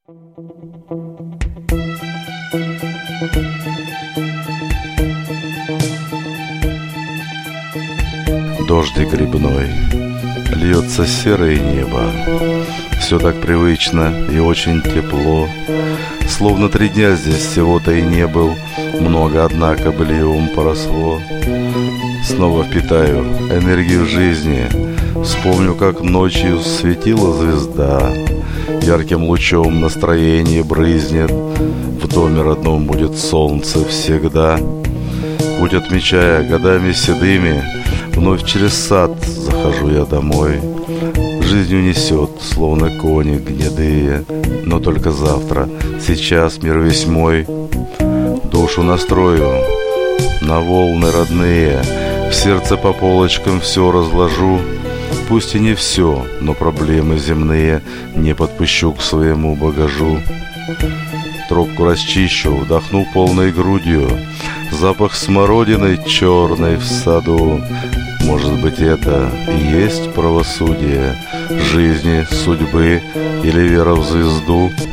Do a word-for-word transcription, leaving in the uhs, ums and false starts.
Дождик грибной, льется серое небо. Все так привычно и очень тепло. Словно три дня здесь всего-то и не был. Много, однако, быльем поросло. Снова впитаю энергию жизни. Вспомню, как ночью светила звезда. Ярким лучом настроение брызнет. В доме родном будет солнце всегда. Путь отмечая годами седыми, вновь через сад захожу я домой. Жизнь унесет, словно кони гнедые, но только завтра, сейчас мир весь мой. Душу настрою на волны родные, в сердце по полочкам все разложу. Пусть и не все, но проблемы земные не подпущу к своему багажу. Трубку расчищу, вдохну полной грудью запах смородины черной в саду. Может быть, это и есть правосудие жизни, судьбы или вера в звезду.